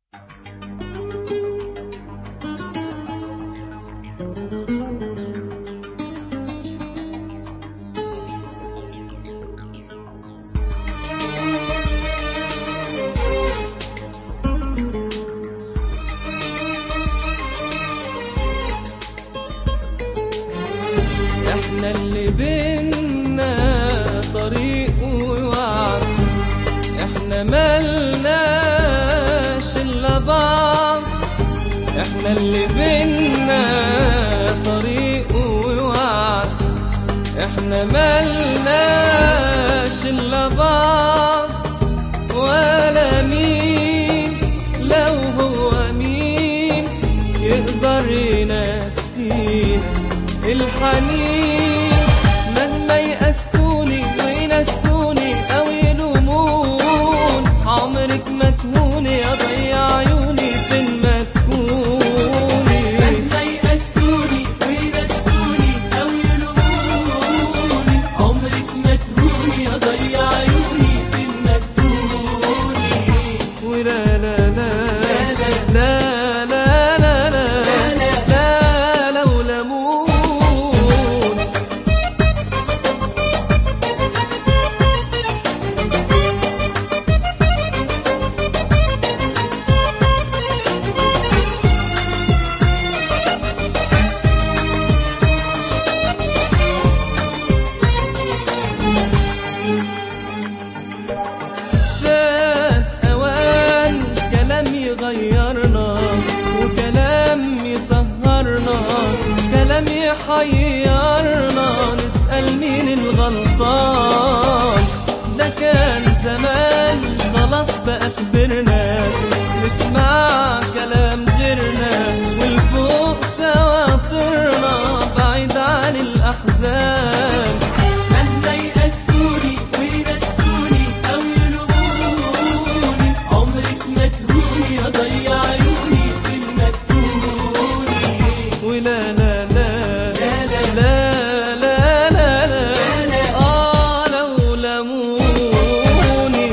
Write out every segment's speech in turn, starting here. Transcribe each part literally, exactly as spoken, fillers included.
احنا اللي بينا طريق ووعد، احنا ملناش الا بعض. احنا اللي بينا طريق ووعد، احنا ملناش الا بعض. ولا مين لو هو مين يقدر ينسينا الحنين. مهما يقسوني وينسوني أو يلومون، عمرك ما تهوني يا ضيع عيوني فين ما تكوني. مهما يقسوني وينسوني أو يلوموني، عمرك ما تهوني يا ضيع عيوني فين ما تكوني. ولا لا لا لا لا غيرنا وكلام يسهرنا، كلام يحيرنا، نسأل مين الغلطان. ده كان زمان خلاص بقى كبرنا، نسمع كلام غيرنا والفوق سوا طرنا بعيد عن الأحزان. مهما يقسوني وينسوني أو يلوموني، عمرك ما تهوني يا ضيع عيوني فين ما تكوني. ولا لا لا لا لا لا لا لا آه لو لموني.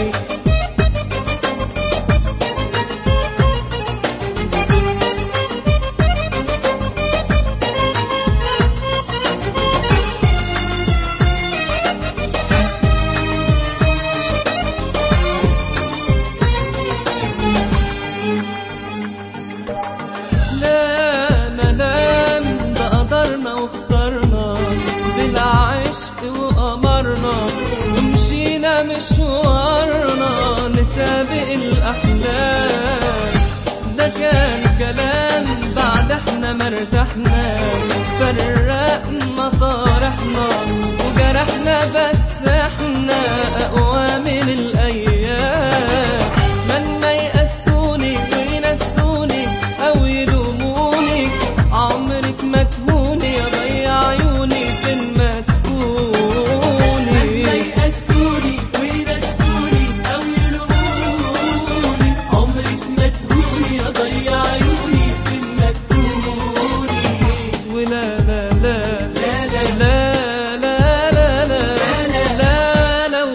واخترنا بالعشق وقمرنا، ومشينا مشوارنا نسابق الأحلام. ده كان كلام بعد احنا مرتحنا، فرقنا طارحنا وجرحنا، بس احنا أقوى من الأيام. مهما يقسوني وينسوني أو يلوموني، عمرك ما تهوني يا ضيع عيوني فين ما تكوني. مهما يقسوني وينسوني أو يلوموني، عمرك ما تهوني يا ضيع عيوني فين ما تكوني. ولا لا لا لا لا لا لا لا لا لا لو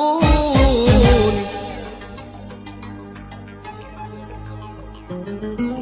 لموني.